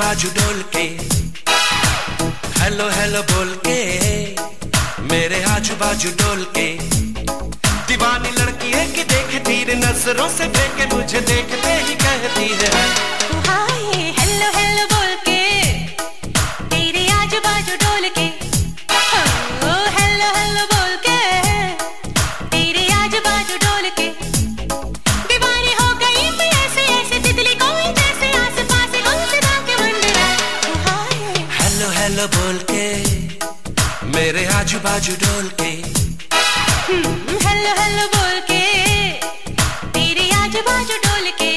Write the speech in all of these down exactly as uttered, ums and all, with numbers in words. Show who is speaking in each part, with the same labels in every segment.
Speaker 1: बाजू डोल के, हेलो हेलो बोल के, मेरे आजू बाजू डोल के। दीवानी लड़की है कि देखती रे नजरों से फेंके, मुझे देखते ही कहती है
Speaker 2: हाय हेलो हेलो बोल के, तेरे आजू बाजू डोल के। ओ हेलो हेलो बोल के, तेरे आजू बाजू डोल के। दीवानी हो गई मैं ऐसे ऐसे तितली कोई जैसे आस पास घूमता के मंडरा। हाय
Speaker 1: हेलो हेलो बोल के, मेरे आजू बाजू डोल के।
Speaker 2: हेलो हेलो बोल के, तेरे आजू बाजू डोल के।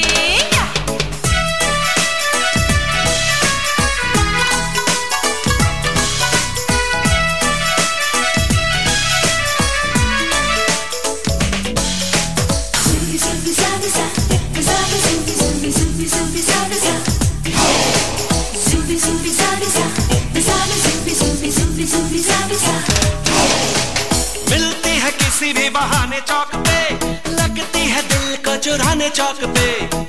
Speaker 1: मिलती है किसी भी बहाने चौक पे, लगती है दिल को चुराने चौक पे।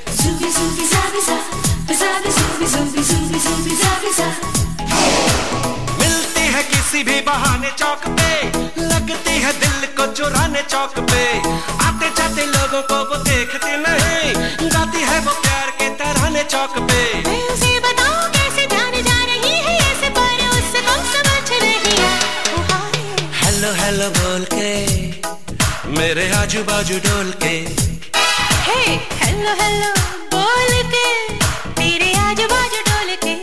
Speaker 1: मिलती है किसी भी बहाने चौक पे, लगती है दिल को चुराने चौक पे। आते जाते लोगों को वो देखती नहीं, गाती है वो प्यार के तराने चौक पे।
Speaker 2: मैं उसे बताऊं कैसे ध्यान जा रही है ऐसे, पर उसको समझ रही है।
Speaker 1: हेलो हेलो बोल के, मेरे आजू बाजू डोल के।
Speaker 2: हे हेलो हेलो बोल के, तेरे आजू बाजू डोल के।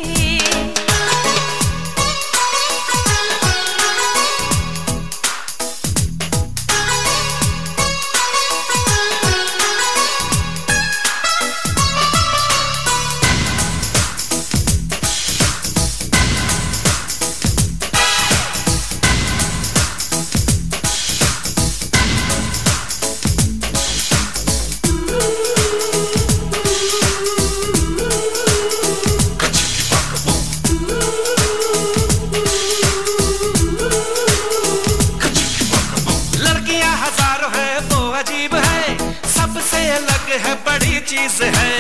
Speaker 2: अजीब है, सबसे अलग है, बड़ी चीज है।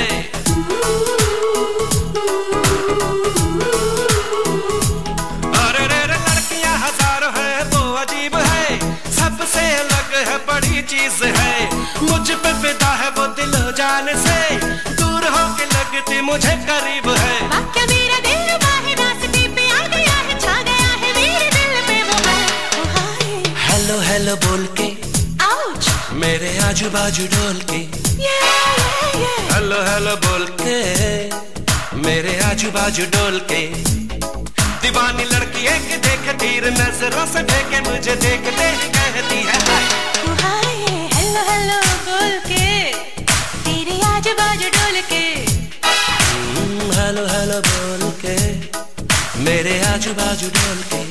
Speaker 2: अरे रे रे लड़कियां हजारों है, वो अजीब है, सबसे अलग है, बड़ी चीज है। मुझ पे फिदा है वो दिलो जान से, दूर होके लगती मुझे करीब है। वाक्य मेरा दिल बाहे रास्ते पे आ गया है, छा गया है मेरे दिल पे वो है।
Speaker 1: हेलो हेलो बोल के, मेरे आजू बाजू डोल के। हेलो हेलो बोल के, मेरे आजू बाजू डोल के। दीवानी लड़की है कि देखती रे नजरों से फेंके, मुझे देखते ही कहती है
Speaker 2: हाय हेलो हेलो बोल के, तेरे आजू बाजू डोल के।
Speaker 1: हेलो हेलो बोल के, मेरे आजू बाजू डोल के।